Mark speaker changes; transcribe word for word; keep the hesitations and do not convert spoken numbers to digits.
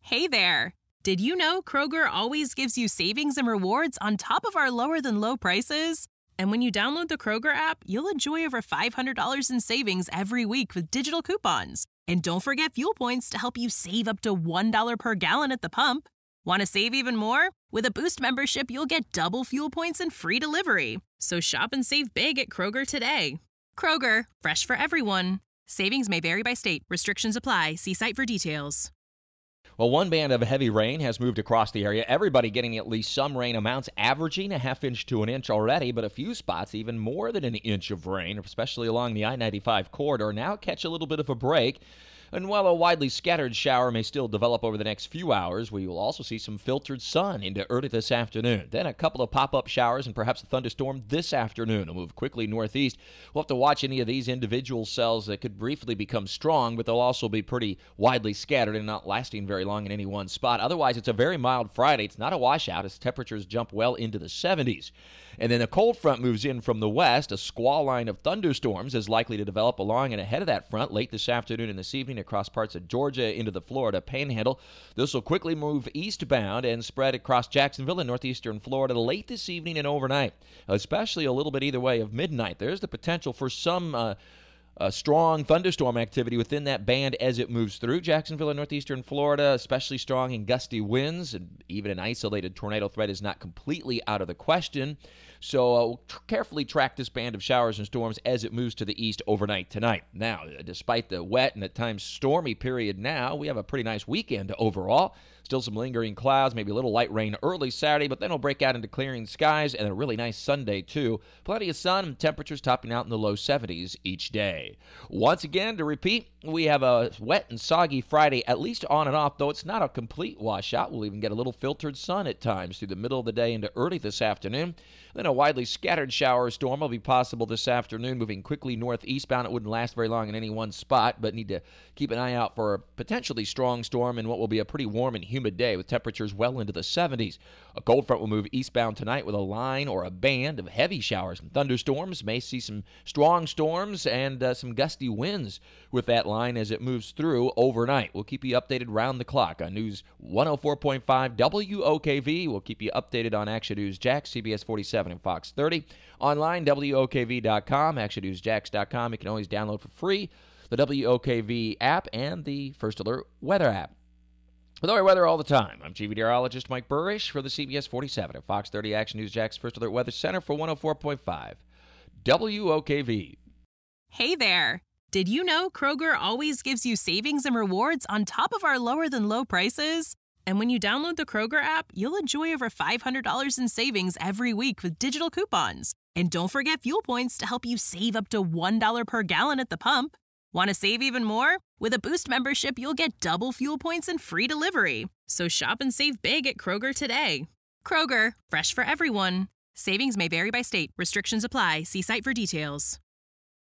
Speaker 1: Hey there! Did you know Kroger always gives you savings and rewards on top of our lower-than-low prices? And when you download the Kroger app, you'll enjoy over five hundred dollars in savings every week with digital coupons. And don't forget fuel points to help you save up to one dollar per gallon at the pump. Want to save even more? With a Boost membership, you'll get double fuel points and free delivery. So shop and save big at Kroger today. Kroger, fresh for everyone. Savings may vary by state. Restrictions apply. See site for details.
Speaker 2: Well, one band of heavy rain has moved across the area. Everybody getting at least some rain amounts, averaging a half inch to an inch already, but a few spots even more than an inch of rain, especially along the I ninety-five corridor. Now catch a little bit of a break. And while a widely scattered shower may still develop over the next few hours, we will also see some filtered sun into early this afternoon. Then a couple of pop-up showers and perhaps a thunderstorm this afternoon. It'll move quickly northeast. We'll have to watch any of these individual cells that could briefly become strong, but they'll also be pretty widely scattered and not lasting very long in any one spot. Otherwise, it's a very mild Friday. It's not a washout as temperatures jump well into the seventies. And then a cold front moves in from the west. A squall line of thunderstorms is likely to develop along and ahead of that front late this afternoon and this evening across parts of Georgia into the Florida Panhandle. This will quickly move eastbound and spread across Jacksonville and northeastern Florida late this evening and overnight, especially a little bit either way of midnight. There's the potential for some uh, uh, strong thunderstorm activity within that band as it moves through Jacksonville and northeastern Florida, especially strong and gusty winds, and even an isolated tornado threat is not completely out of the question. So uh, we'll tr- carefully track this band of showers and storms as it moves to the east overnight tonight. Now, despite the wet and at times stormy period now, we have a pretty nice weekend overall. Still some lingering clouds, maybe a little light rain early Saturday, but then it'll break out into clearing skies and a really nice Sunday too. Plenty of sun and temperatures topping out in the low seventies each day. Once again, to repeat, we have a wet and soggy Friday, at least on and off, though it's not a complete washout. We'll even get a little filtered sun at times through the middle of the day into early this afternoon. Then a widely scattered shower or storm will be possible this afternoon, moving quickly northeastbound. It wouldn't last very long in any one spot, but need to keep an eye out for a potentially strong storm in what will be a pretty warm and humid day with temperatures well into the seventies. A cold front will move eastbound tonight with a line or a band of heavy showers and thunderstorms. May see some strong storms and uh, some gusty winds with that line as it moves through overnight. We'll keep you updated round the clock on News one oh four point five W O K V. We'll keep you updated on Action News Jax, C B S forty-seven, and Fox thirty. Online, W O K V dot com, action news jax dot com. You can always download for free the W O K V app and the First Alert weather app. With our weather all the time, I'm meteorologist Mike Burrish for the C B S forty-seven and Fox thirty Action News Jax First Alert Weather Center for one oh four point five W O K V.
Speaker 1: Hey there! Did you know Kroger always gives you savings and rewards on top of our lower-than-low prices? And when you download the Kroger app, you'll enjoy over five hundred dollars in savings every week with digital coupons. And don't forget fuel points to help you save up to one dollar per gallon at the pump. Want to save even more? With a Boost membership, you'll get double fuel points and free delivery. So shop and save big at Kroger today. Kroger, fresh for everyone. Savings may vary by state. Restrictions apply. See site for details.